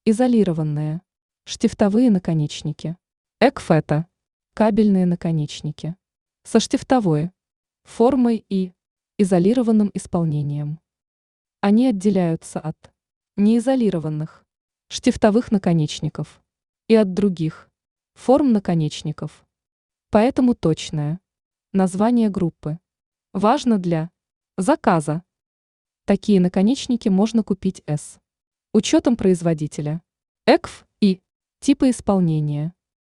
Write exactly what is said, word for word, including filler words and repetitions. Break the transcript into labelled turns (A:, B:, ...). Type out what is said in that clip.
A: Изолированные. Штифтовые наконечники. ЭКФ – кабельные наконечники. Со штифтовой формой и изолированным исполнением. Они отделяются от неизолированных штифтовых наконечников и от других форм наконечников. Поэтому точное название группы важно для заказа. Такие наконечники можно купить с учетом производителя, ЭКФ и типа исполнения.